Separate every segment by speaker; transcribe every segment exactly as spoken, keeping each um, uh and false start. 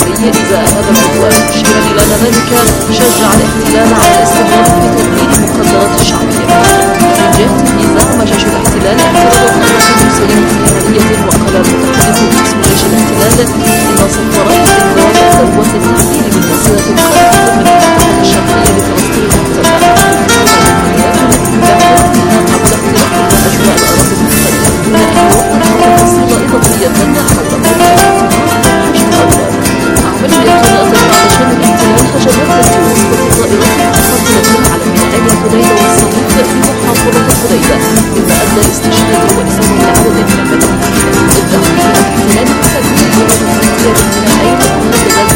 Speaker 1: العسكري إزاء هذا العدوان، مشيرا إلى أن ذلك شجع الاحتلال على الاستمرار في تدمير المقدرات الشعبية. من جهته زعم جيش الاحتلال اعتراض قوات المسلمين انتحارية، وقال المتحدث باسم جيش الاحتلال إن صفارات الإنذار ذروة التحذير من مسيرة مخالفة من المنطقة الشرقية لفلسطين المحتلة. عبر اختراق أجواء الأراضي المحتلة دون أن يوقف تفاصيل إضافية حول عملية أطلق على شان الاحتلال هجمات توسط طائرات متقاتلة على بناءي الحديدة والصديق في محافظة الحديدة، مما أدى لاستشهاد وإصابة عدد من المدنيين. ادعى الاحتلال بتدمير جبهة من بناءين محددة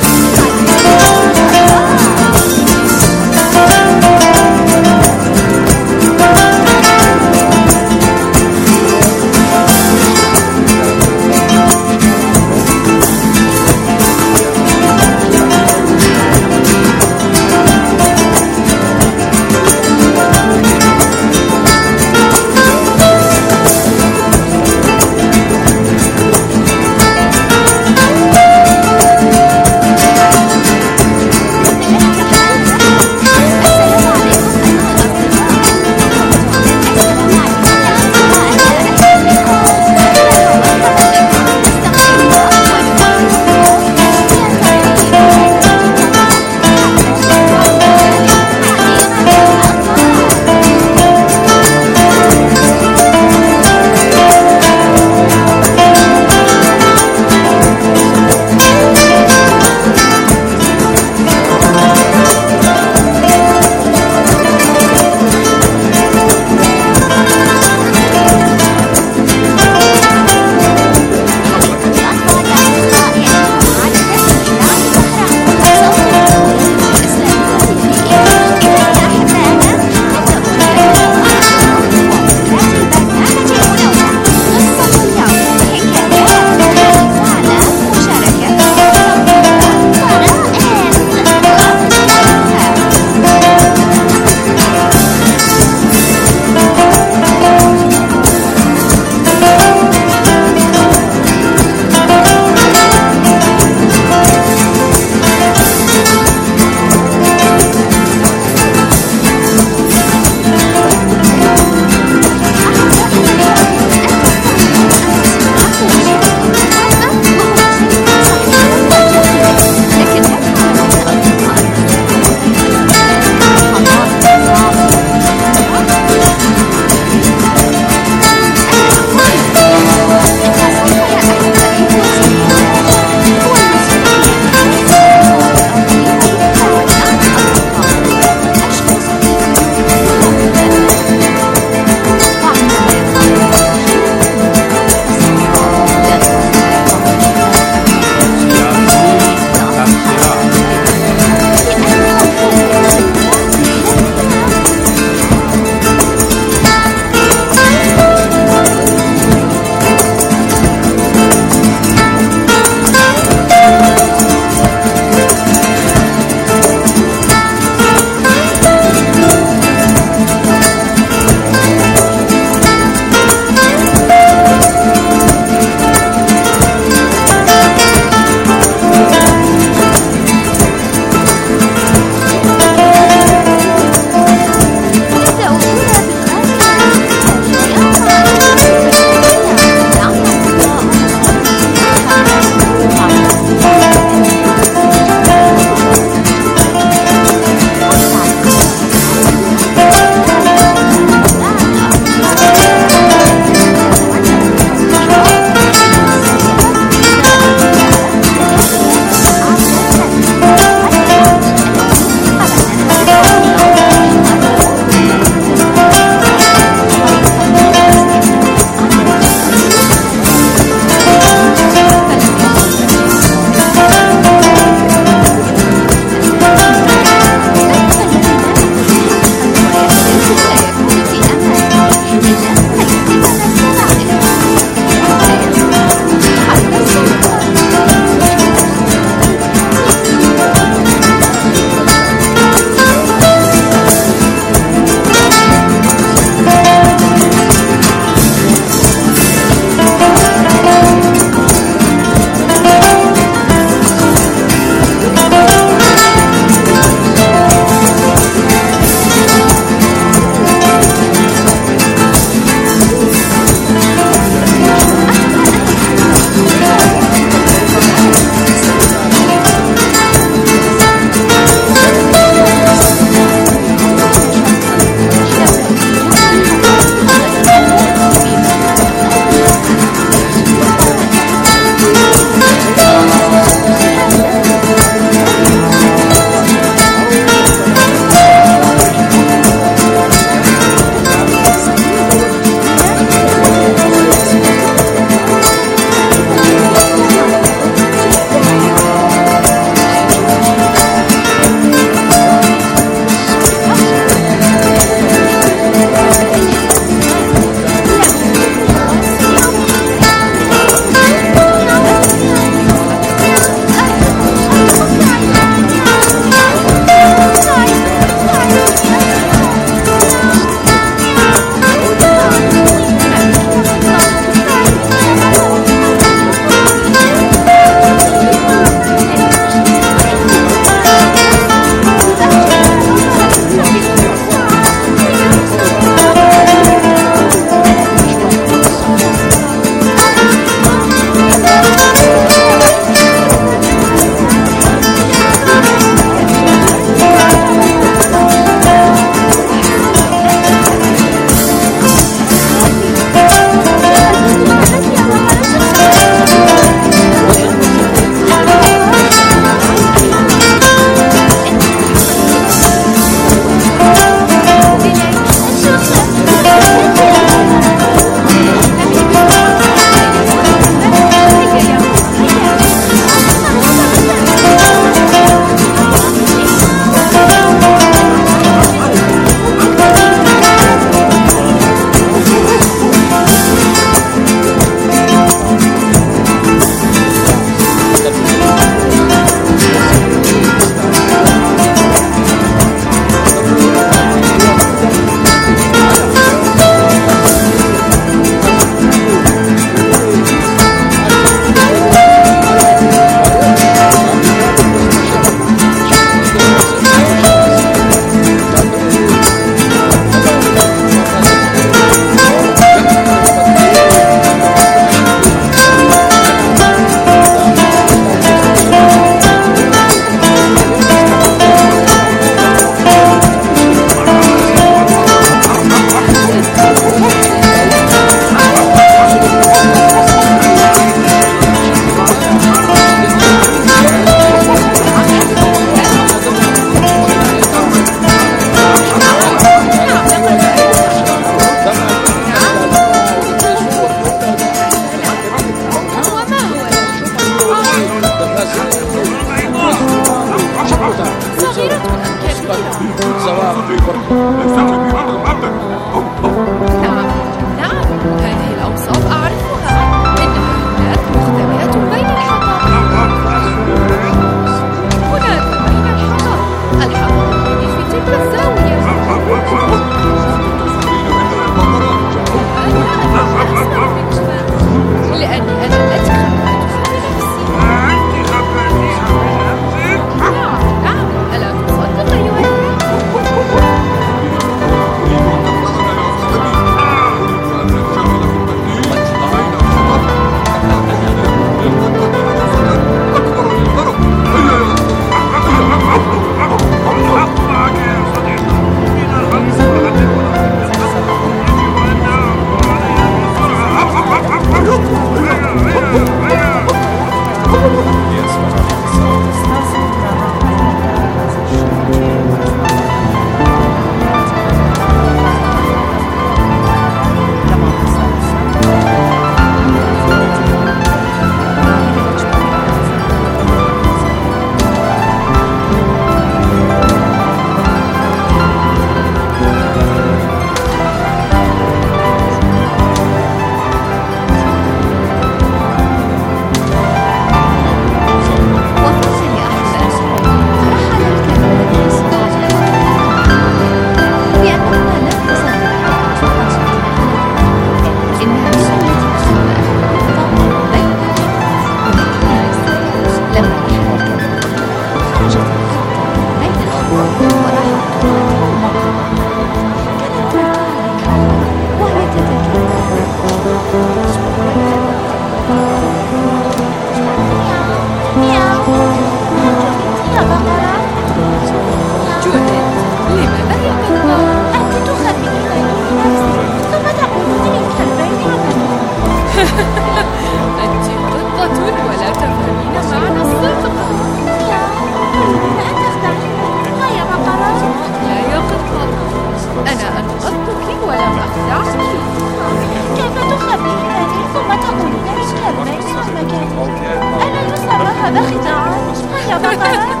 Speaker 2: هذا خداع. هيا بطلة.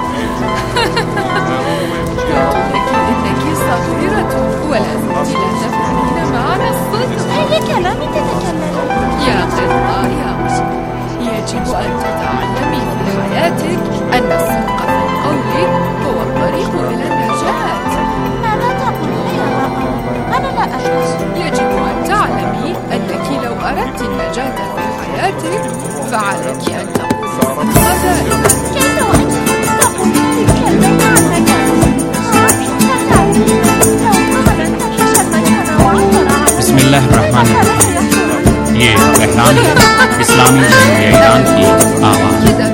Speaker 3: قلت لك إنك صغيرة ولا زلت لا تفهمين معنى الصدق.
Speaker 2: أي كلام تتكلمين؟
Speaker 3: يا قطة يا قطة، يجب أن تتعلمي في حياتك أن الصدق في القول هو الطريق إلى النجاة.
Speaker 2: ماذا تقولين يا بابا؟ أنا لا أفهم.
Speaker 3: يجب أن تعلمي أنك لو أردت النجاة في حياتك فعليك أن تقولي الصدق دائما.
Speaker 2: كيف وأنت تقولين الكلمة عن النجاة؟
Speaker 4: بسم الله الرحمن الرحيم. ये एहरान है इस्लामी जमहूरिया ईरान की आवाज़।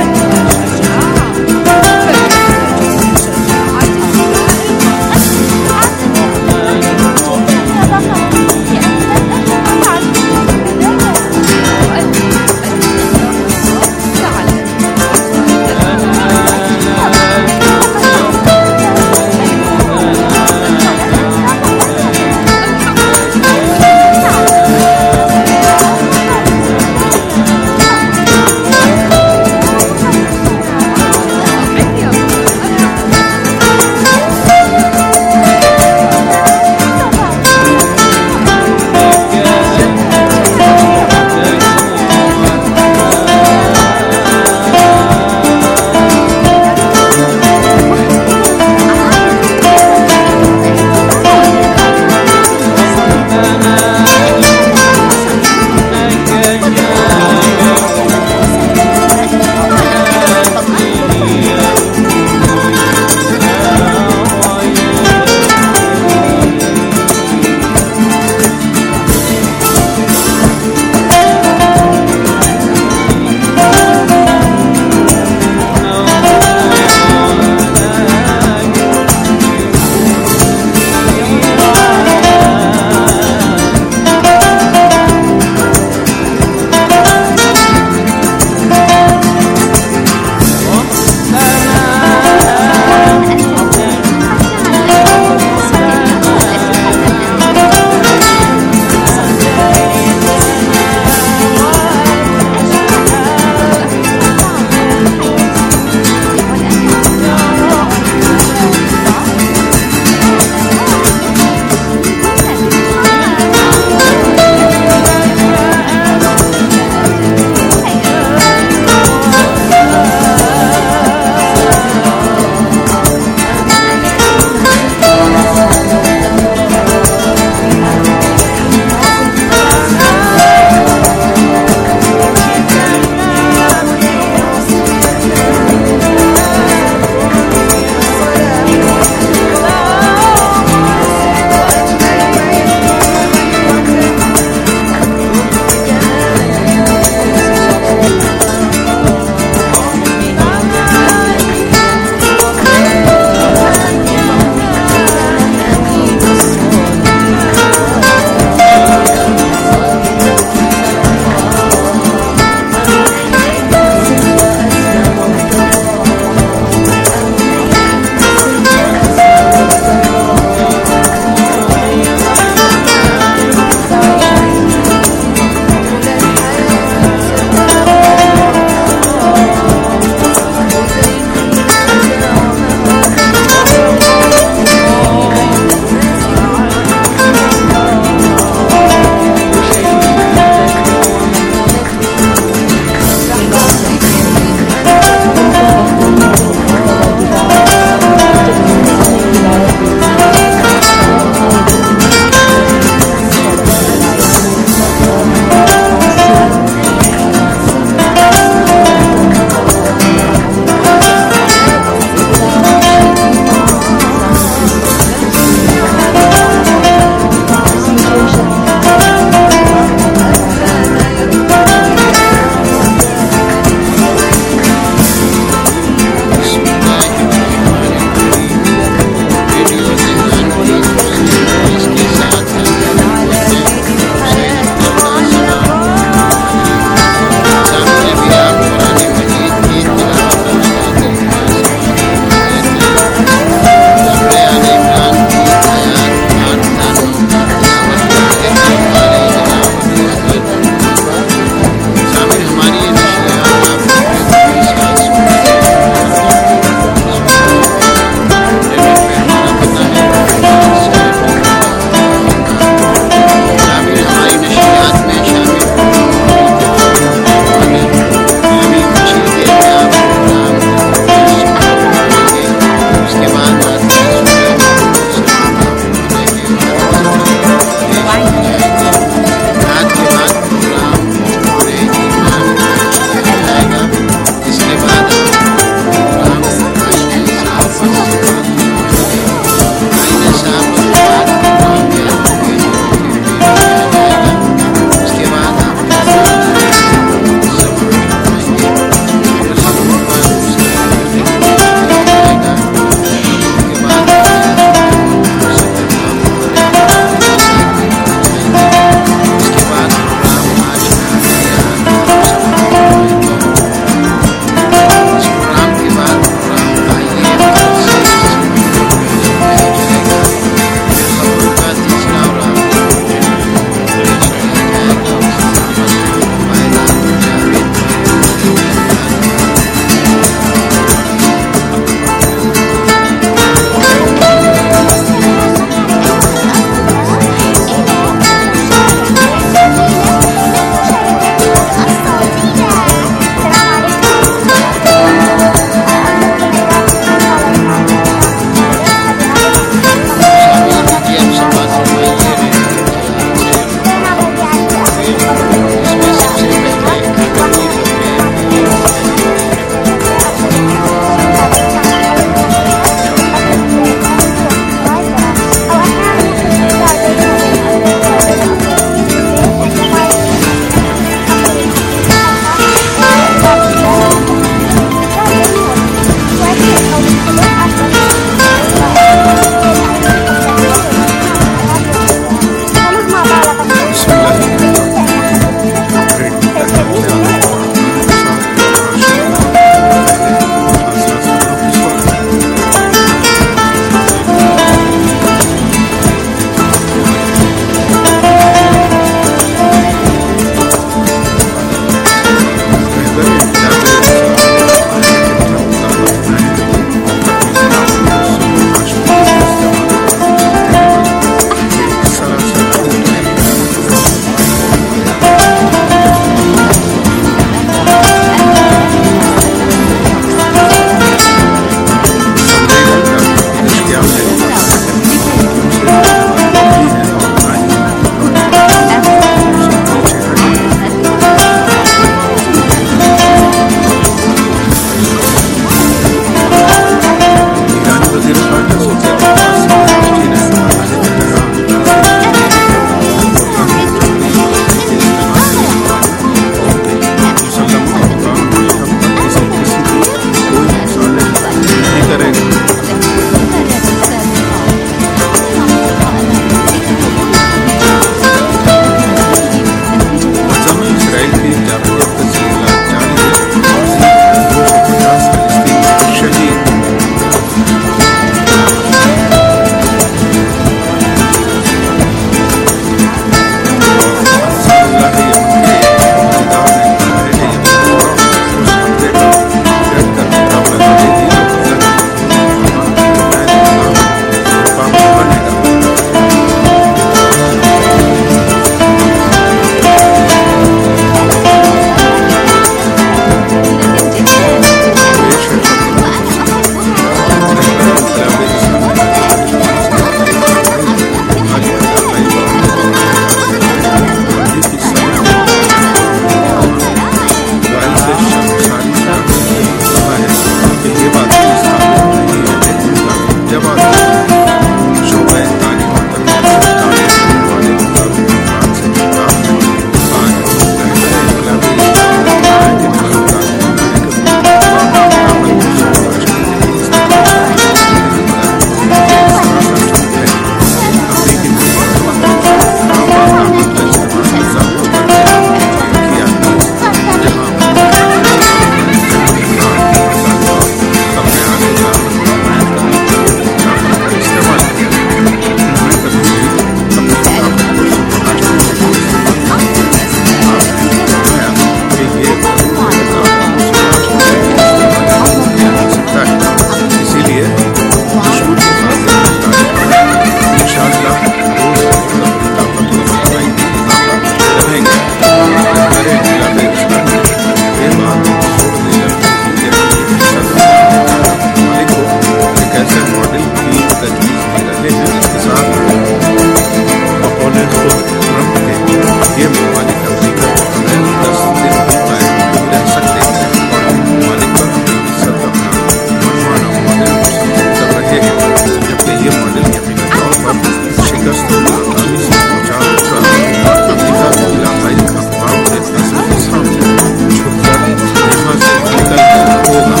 Speaker 5: یہ ممالک امریکہ کے بغیر دس دن بھی قائم نہیں رہ سکتے اور ان ممالک پر امریکی صدر اپنا منمانا ماڈل مستقل کر رہے ہیں، جبکہ یہ ماڈل یقینی طور پر شکست و ناکامی سے پہنچا ہوگا اور امریکہ علاقائی اقوام کے اثر کے سامنے جھک کر یہاں سے نکل ہوگا۔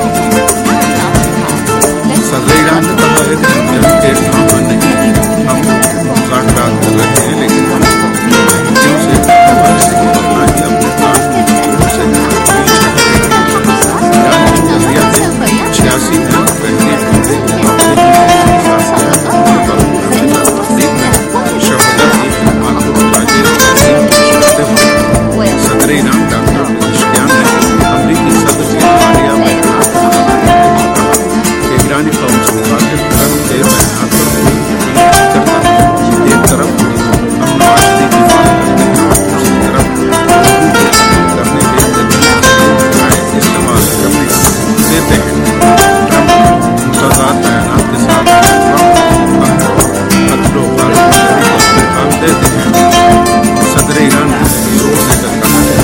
Speaker 5: صدر ایران نے کہا ہے کہ ہم جنگ کے ڈرامہ نہیں، ہم مذاکرات کر رہے ہیں، لیکن ہم مہینوں سے ہمارے سے بدلا ہی اپنے کام سے چھیاسی میں پہلے حملے کے معاملے میں شہدا کی خدمات کو متاثر کرتے ہوئے صدر ایران ڈاکٹر پزشکیان نے امریکی صدر کے حالیہ بیانات کہ ایرانی قوم سے مخاطب کر کے بیانات پر کوئی یقین نہیں کرتا۔ ایک طرف ہم معاشرے کی بات کرتے ہیں اور دوسری طرف کرنے کے ذریعے استعمال کرنے دیتے ہیں۔ متضاد بیانات کے ساتھ قتل و غارت دیتے ہیں۔ صدر ایران نے زور دے کر کہا ہے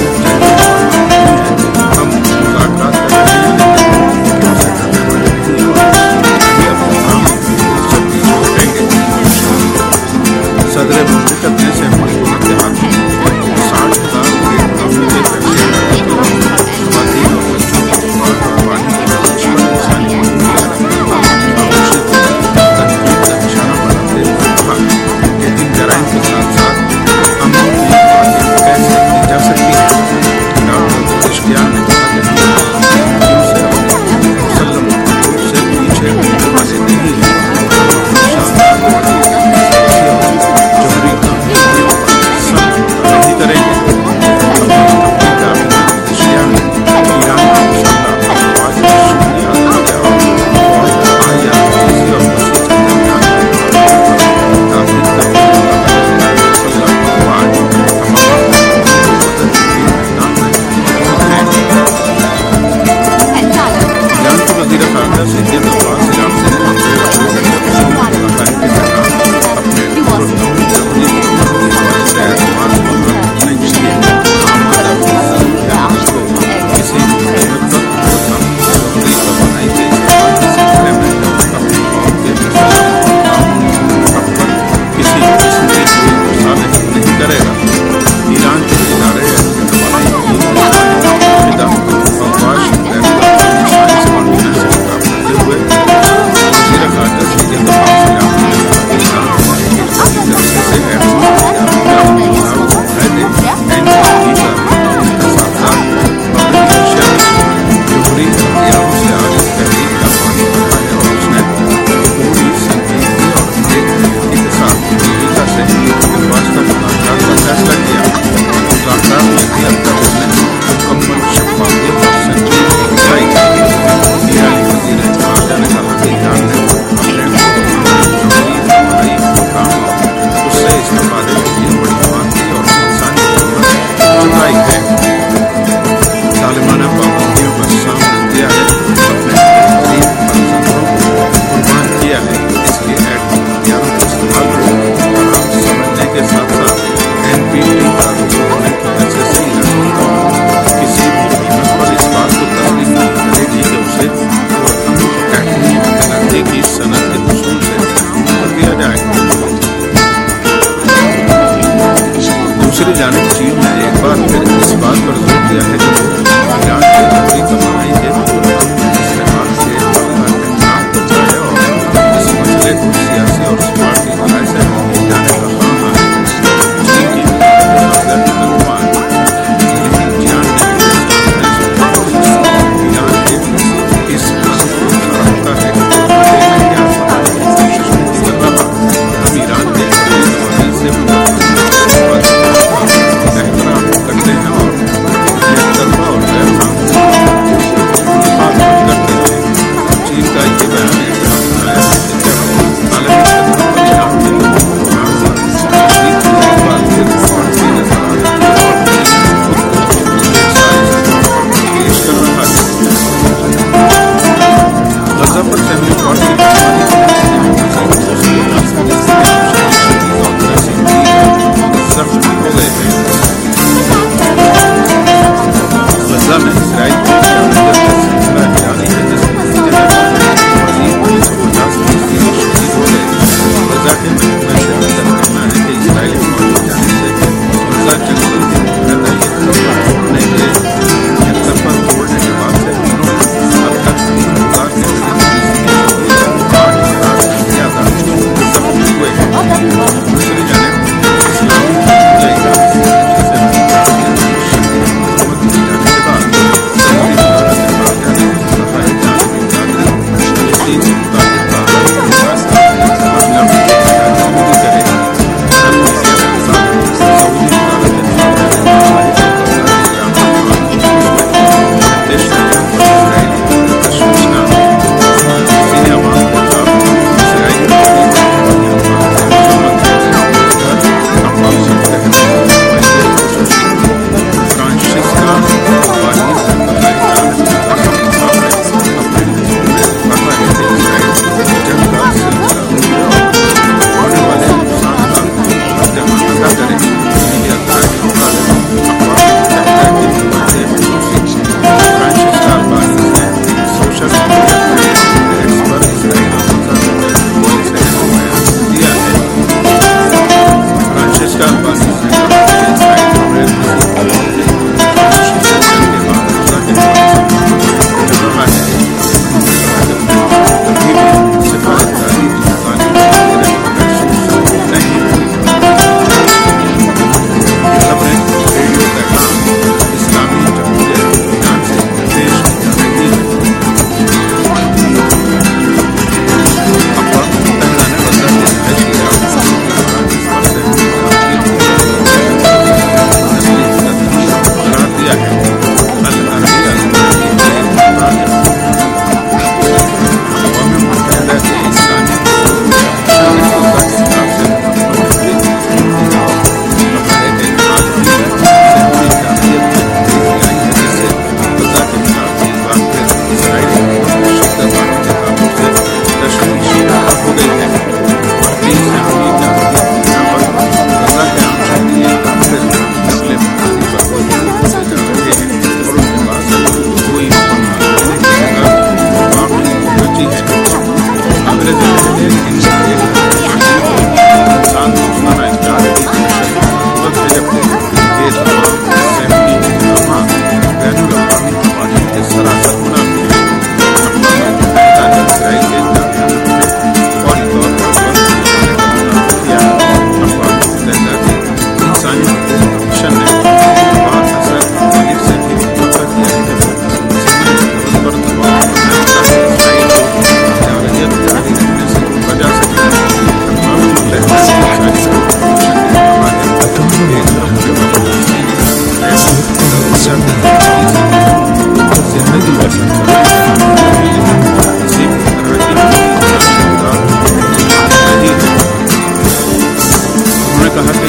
Speaker 5: ہم مذاکرات کر رہے ہیں لیکن سے کرنے والے نہیں اور یہ اپنے کام جلدی چھوڑیں گے۔ صدر مملکت نے سیمپل صورت حال ساٹھ ہزار کے قابل پیسے خواتین اور بچوں کو اور پانی کی بخش پر انسانی حقوق خاموشی کو تنقید کا نشانہ بناتے ہوئے کہا کہ ان جرائم کے ساتھ ساتھ امن کی حفاظت کیسے کی جا سکتی ہے۔ ڈاکٹر پزشکیان نے کہا کہ ہم ان سے اپنے مسلم حقوق سے پیچھے ہٹنے والے نہیں ہیں، شاندار جوہری کامیابیوں پر سب نہیں کریں گے۔ اپنی اپنی ڈاکٹر پزشکیان نے ایران کا انشاءاللہ آج شکریہ ادا کیا اور آیا کسی اور مسیح کے درمیان تعمیر کرنے صلی اللہ علیہ تمام مدد کی میدان میں ایران کے وزیر خارجہ سید عباس عرام سے اپنے کسی بنائی گئی سلسلے میں اپنی قوم کے کسی قسم کی مصالحت نہیں کرے گا۔ ایران کے ادارے افواج سے خطاب کرتے ہوئے وزیر خارجہ سید عباس عرام نے کہا کہ ایران اپنی جلسے سے جوہری ہتھیاروں سے آج اس تحریک کا پانی بھرا ہے اور اس نے پوری سنجیدگی اور ایک کے ساتھ امریکہ سے بالواسطہ مذاکرات کا فیصلہ کیا۔ مذاکرات میں بھی اب تک اس نے مکمل شفافیت اور سنجیدگی دکھائی۔ ایرانی وزیر خارجہ نے کہا کہ ایران نے اپنے جوہری ہوائی پروگرام اور اس سے استفادے کے لیے بڑی ماندگی اور انسانی ضرورت جتائی ہے، ظالمانہ پابندیوں کا سامنا کیا ہے، اپنے بہترین فرزندوں کو قربان کیا ہے۔ اس کے ایٹمی ہتھیاروں کے استعمال کو حرام سمجھنے کے ساتھ ساتھ این پی ٹی کا رکن ہونے کی وجہ سے ایرانی قوم کسی بھی قیمت پر اس بات کو تسلیم نہیں کرے گی کہ اسے ایٹمی انرجی کی صنعت کے اصول سے محروم کر دیا جائے۔ دوسری جانب چین نے ایک بار پھر اس بات پر زور دیا ہے کہ ایران کے جوہری توانائی کے استعمال سے انتظام کرتا ہے اور اس مسئلے کو سیاسی اور سفارتی ذرائع سے روکے جانے کا خواہاں ہے۔ چین کی خارجہ کی ترجمان لیکن جیان نے ایران کے اس قسم کو سراہتا ہے کہ دیکھنے کے آسان کی کوشش نہیں کر رہا۔ ہم ایران کے جوہری توانائی سے احترام کرتے ہیں اور یہ طلبہ اور غیر قانونی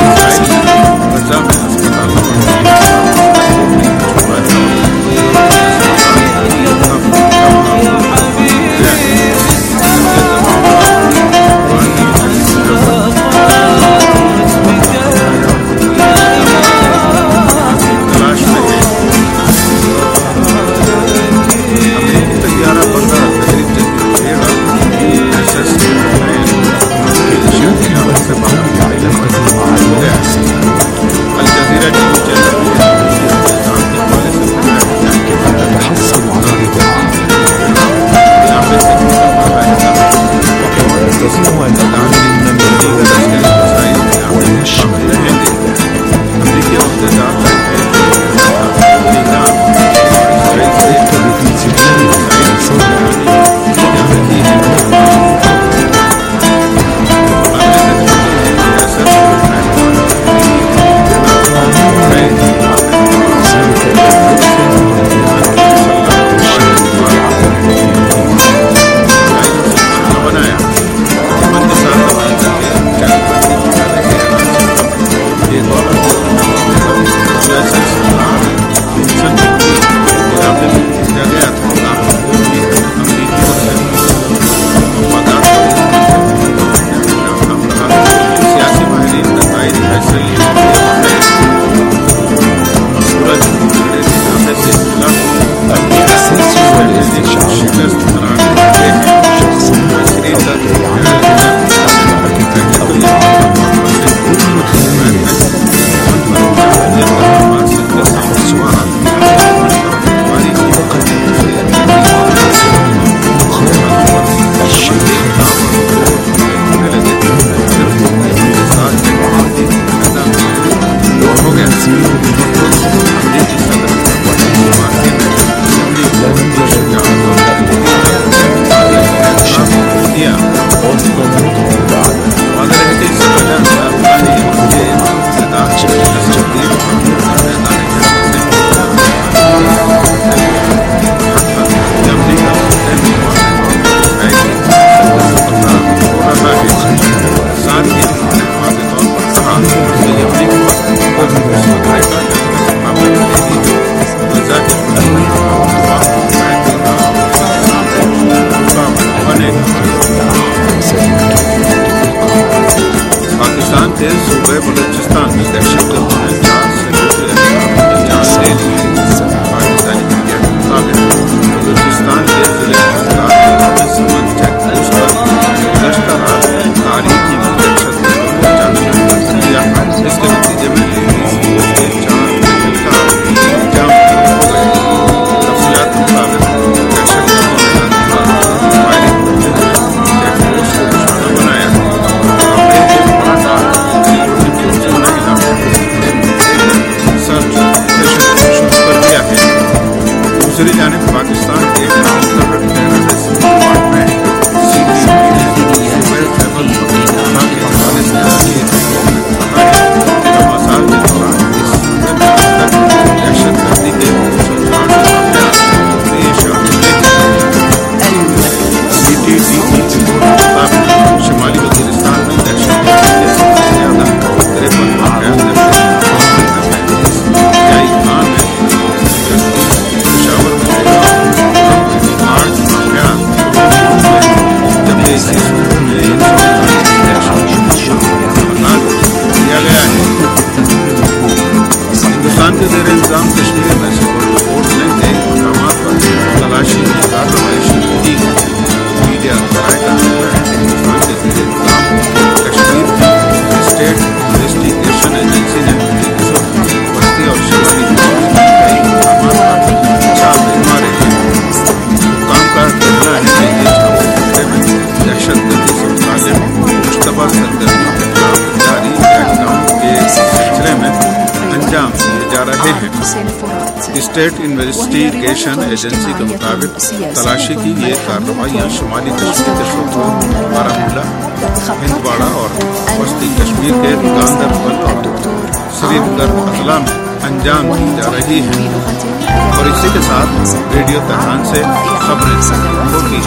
Speaker 5: اسٹیٹ انویسٹیگیشن ایجنسی کے مطابق تلاشی کی یہ کارروائیاں شمالی کشمیر کے شوپور، بارہمولہ، ہندواڑہ اور وسطی کشمیر کے گاندربل اور سری نگر اضلاع میں انجام دی جا رہی ہیں اور اسی کے ساتھ ریڈیو تہران سے خبریں ہوتی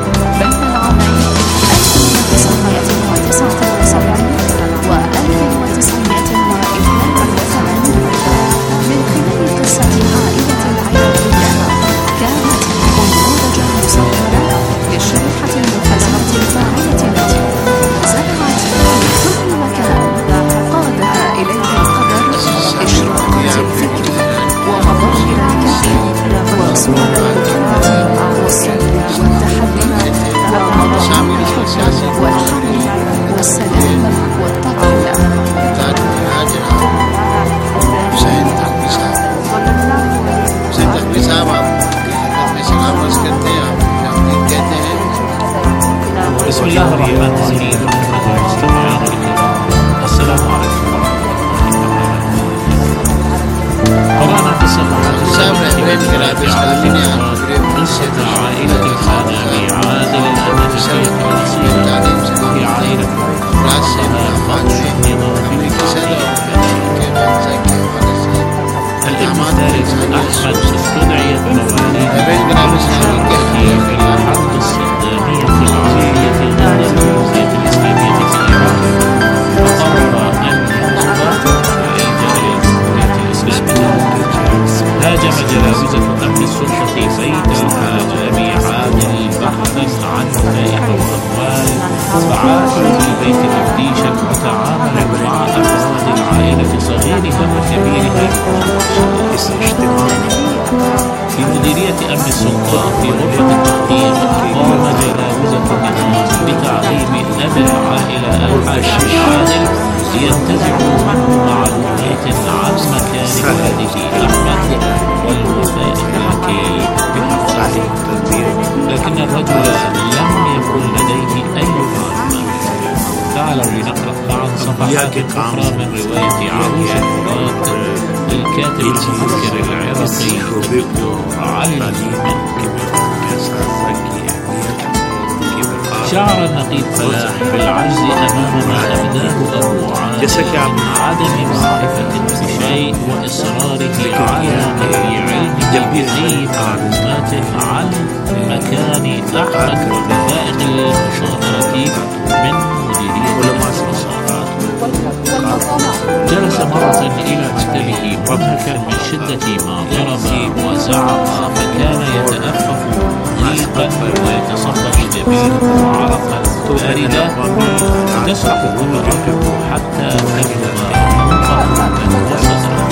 Speaker 5: ہیں۔
Speaker 6: خلال هم كبيره في مديرية أمن السلطة في غرفة التحقيق قام جلاوزة النظام بتعليم أب العائلة الحاج عادل ينتزع منه معلومات عن مكان ولده أحمد والوفاء الحكي بحقه، لكن الرجل لم يكن لديه أي معلومات. تعالوا لنقرأ معا صفحات أخرى من رواية عروس المراد للكاتب المفكر العراقي الدكتور علي من شعر النقيب فلاح بالعجز أمام ما أبداه أبو عادل من عدم معرفة بشيء وإصراره على نفي علمه بأي معلومات عن مكان أحمد والوفائق المشاهرة من مديرية الاتصالات. جلس مرة إلى مكتبه مبهكا من شدة ما ضرب وزعق، فكان يتأفف ضيقا ويتصفح جبينه عرقا باردا وتسرح قلبه حتى تبلغ عنقه وصدره.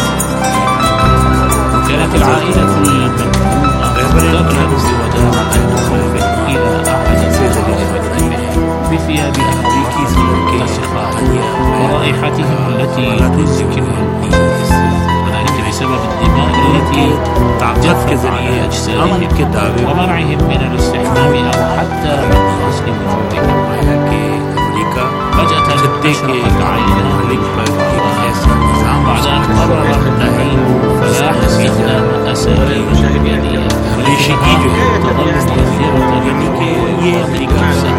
Speaker 6: كانت العائلة المنهومة ترهب بوداعة خوف إلى أحد زوجها بثياب أمريكي ملتصقة ورائحتهم التي تذكر ذلك بسبب الدماء التي جفت على أجسادهم ومنعهم من الاستحمام أو حتى من غسل وجوههم. فجأة انكشفت عيناه بعد أن قرر النهيب فلاح استخدام أساليب جديدة تظل مؤثرة للنكير نفسه.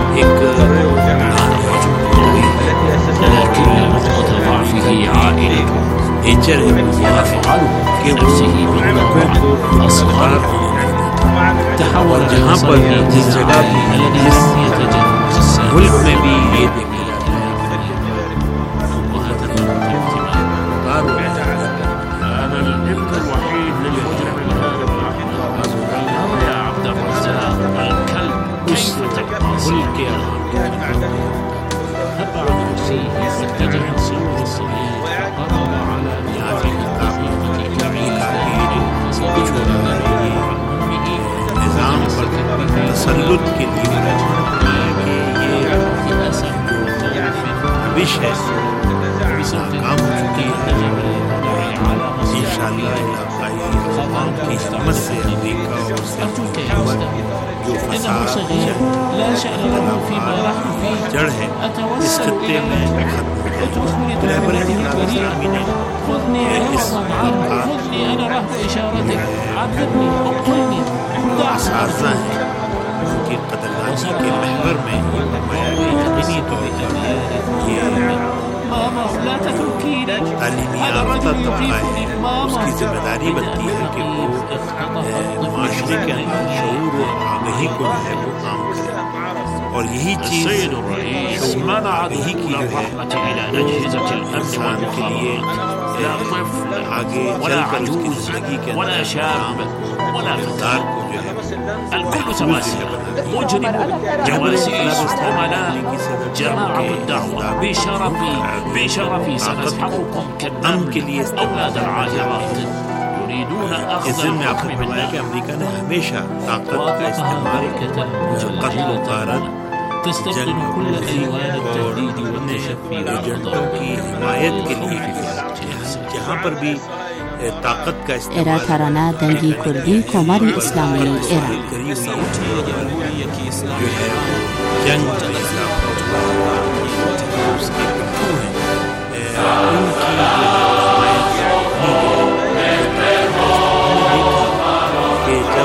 Speaker 6: لكن نقطة ضعفه عائلته ويفعله بنفسه بالطبع أصغر تحول لمصير الزعاء الذي لم يتجاوز السابق. أنا الابن الوحيد للمجرم الهارب يا عبد الرزاق الكلب كيف تكمل يا تبع نفسيه اتجه صوت الصغير فقرب على نافذ الدقيقة كعيد فسجد عليه عن أمه نظام تسلط के लिए कि ये असर विश है काम हो चुकी है इंशाअल्लाह इलाकाई तमाम की हिम्मत से अमेरिका और सियासत जो फसाद जड़ है इस खत्ते में खत्म लाइब्रेरी ने इस आसारजा है उनकी कदरदानी के महवर में नमाया गई यकीनी तौर पर ये तालीमी याफ्ता तबका है, उसकी जिम्मेदारी बनती है कि वो माशरे के अंदर शऊर और आगही को जो है वो काम करे। और यही चीज़ यही की जो है इंसान के लिए आगे चलकर उसकी जिंदगी के अंदर किरदार को जो है
Speaker 7: الكل سواسية مجرم جواسيس عملاء جماعة الدعوة بشرفي بشرفي سنسحقكم كالنمل أولاد العاهرات يريدون أخذ الحكم منا
Speaker 5: أمريكا نے ہمیشہ طاقت کا استعمال قتل و غارت
Speaker 6: تستخدم كل ألوان التهديد والتشفي
Speaker 5: ایجنٹوں کی حمایت کے لیے جہاں پر بھی طاقت کا استعمال
Speaker 2: ایرا تھارانا دنگی کردی کماری اسلامی ایران
Speaker 5: جو ہے جنگ اس کے پٹھوں ہیں ان کی کہ جب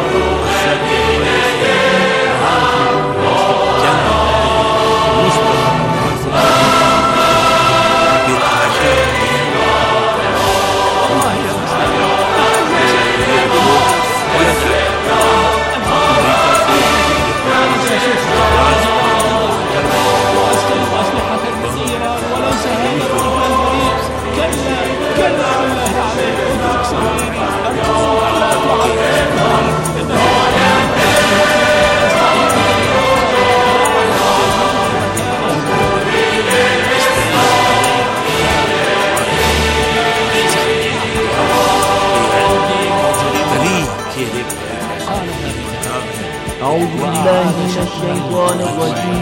Speaker 8: أعوذ بالله من الشيطان الرجيم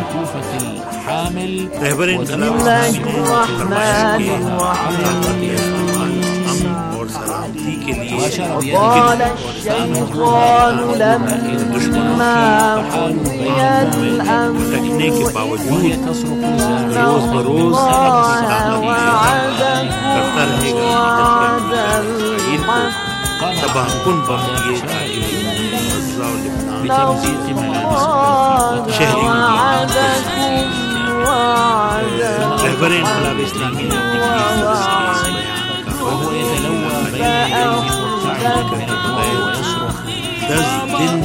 Speaker 6: رہبر
Speaker 8: بسم الله الرحمن الرحيم
Speaker 6: اور سلامتی کے لیے
Speaker 8: وقال الشيطان لما قضي الأمر
Speaker 6: رکھنے کے باوجود روز بروز کرتا رہے گا تباہ کن بمائیے شہری رہبر انقلاب اسلامی وهو يتلوى بين يديه مرتعدا ويصرخ دس دن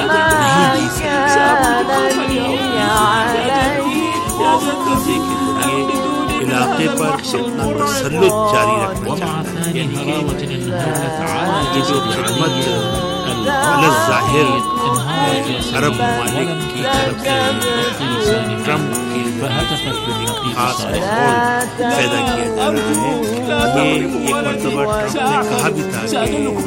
Speaker 6: علاقے پر اپنا تسلط جاری رکھنا چاہتا ہے، یعنی کہ جو خدمت الظاہر عرب ممالک کی طرف سے ٹرمپ کی خاص ماحول پیدا کیا جا رہا ہے۔ یہ ایک مرتبہ ٹرمپ نے کہا بھی تھا کہ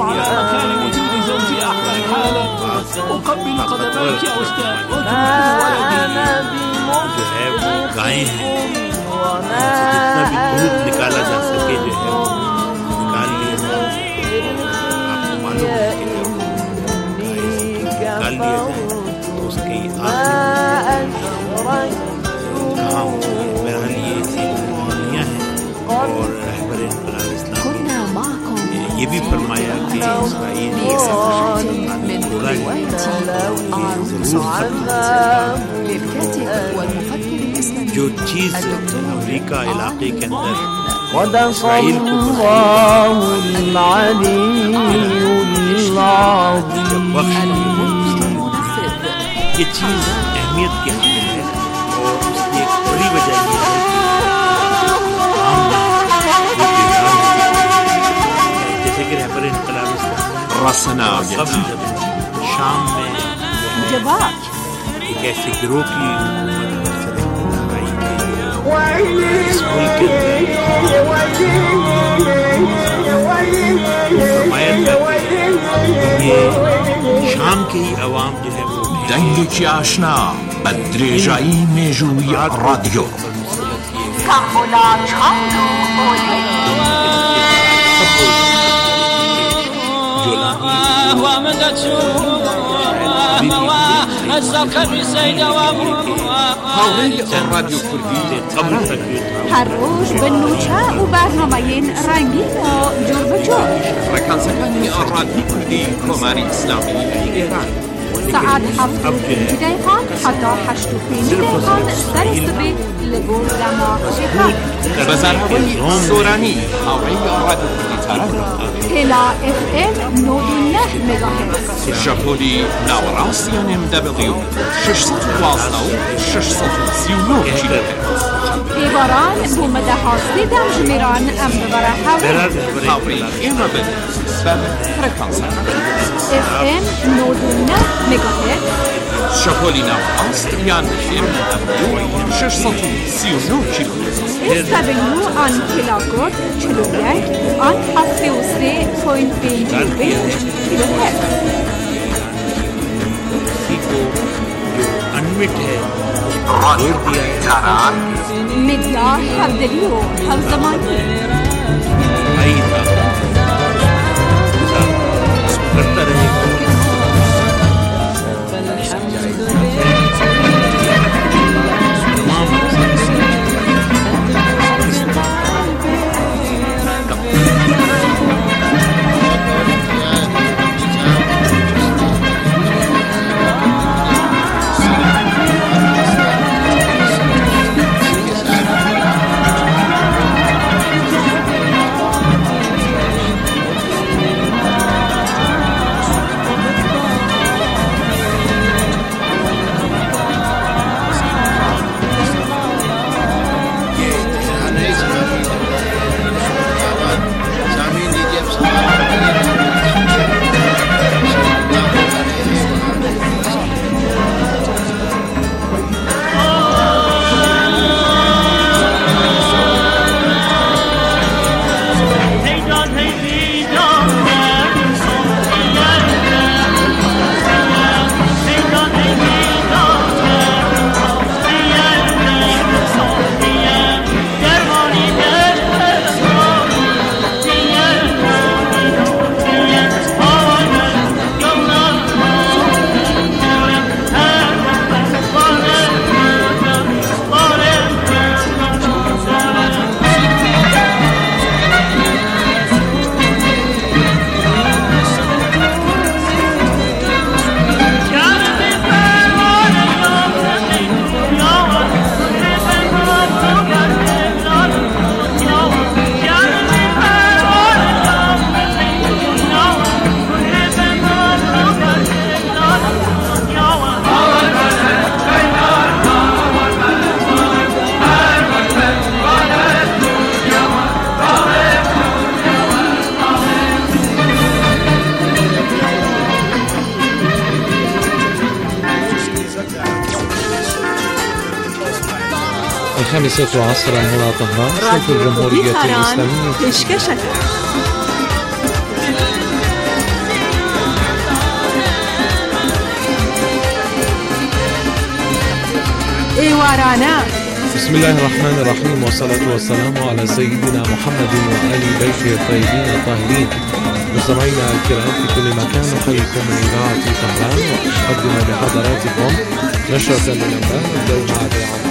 Speaker 6: جو ہے وہ گائے ہیں، جتنا بھی دودھ نکالا جا سکے جو ہے وہ نکال لیا جائے۔ آپ کو معلوم ہے کہ جب نکال لیا جائے تو اس کی آخری کہاں ہوتی ہے۔ بہرحال یہ ایسی کہانیاں ہیں، اور رہبر انقلاب اسلامی نے یہ بھی فرمایا کہ اسرائیل جو چیز امریکہ علاقے کے اندر اسرائیل کو یہ چیز اہمیت کے حامل ہے، اور اس کی ایک بڑی وجہ یہ ہے کہ جیسے کہ رہبر انقلاب اسلامی قبل جب شام میں ایک ایسے گروہ کی اس ملک کے یہ شام کی ہی عوام جو ہے وہ
Speaker 9: دنگی آشنا بدریجائی میجوی رادیو
Speaker 5: رادیو کردی
Speaker 2: هر روز به نوچه و برنامه‌ین رنگین و جور به جور
Speaker 5: رکانسکانی رادیو کردی کماری اسلامی ایران
Speaker 2: ساعت هفت و پنج دقیقه حتی هشت و پنج دقیقه سر صبح لبور دما شکر
Speaker 5: بزرگوی سورانی هوای رادیو کردی تران
Speaker 2: هلا اف ام نود و نه مگاهرتز
Speaker 5: ژاپنی نوراسیان ام دبلیو ششصد و دوازده و ششصد و سی و نه کیلومتر
Speaker 2: ایباران بومده هاستی دم جمیران ام ببره هوا
Speaker 5: هوای ایمابل بر فرکانس
Speaker 2: اف ام نود و نه مگاهرتز
Speaker 5: ژاپنی نوراسیان ام دبلیو ششصد و سی و نه کیلومتر
Speaker 2: اس دبلیو آن کلاکورد چلو یک آن هفته و سه پوینت پنج کیلومتر
Speaker 6: انوٹ ہے
Speaker 2: میڈیا همدلی و همزمانی
Speaker 6: بھائی تھا کرتا رہے گا
Speaker 10: الخامسة عصرا هنا طهران صوت الجمهورية الإسلامية
Speaker 2: پیشکشت ایوارانا.
Speaker 10: بسم الله الرحمن الرحيم والصلاة والسلام على سيدنا محمد وآل بيته الطيبين الطاهرين. مستمعينا الكرام في كل مكان نحييكم من إذاعة طهران وأقدم لحضراتكم نشرة للأنباء نبدأ مع العام.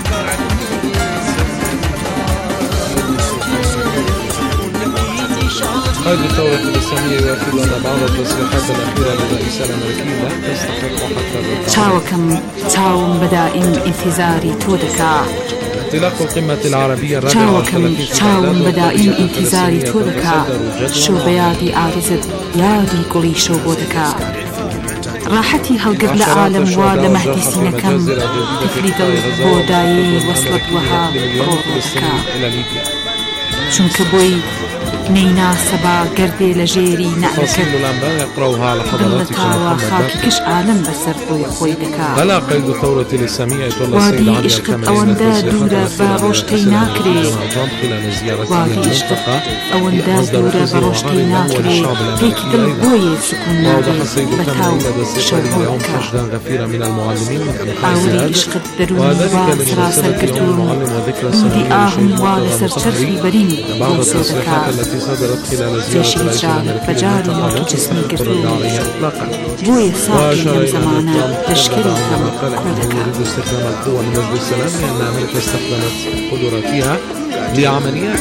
Speaker 10: قائد الثورة الإسلامية يؤكد أن بعض التصريحات الأخيرة للرئيس الأمريكي لا تستحق حتى الرد.
Speaker 11: چاوكم چاوم بدائم انتظاري تودكا.
Speaker 10: انطلاق القمة العربية الرابعة والثلاثين
Speaker 11: چاوم بدائم انتظاري تودكا. شو بيادي عارزت يادي قولي شو بودكا. راحتي هالقبل عالم ولا مهدسين كم تفريد البودايي وصلت وها قورتكا. چونك بوي نينا سبا قردي لجيري نعركت دلتاوا خاكي كش عالم بسر بوي خوي دكا.
Speaker 10: بلا قيد الثورة الإسلامية
Speaker 11: وادي إشقت أوندا دورة باروشتي ناكري. وادي إشقت أوندا دورة باروشتي ناكري. هيك دل بوي سكون نابي بتاو شرهوكا. أولي إشقت دروني واسرا سرقتون دودي آهم والسر شرفي برين بوسو دكا. جيش إسرائيل فجاري موت جسمي قتلوني بوي صاحي لم زمانا تشكيل كم كودكا.
Speaker 10: يريد استخدام القوة لمجلس السلام لأن أمريكا استخدمت قدراتها لعمليات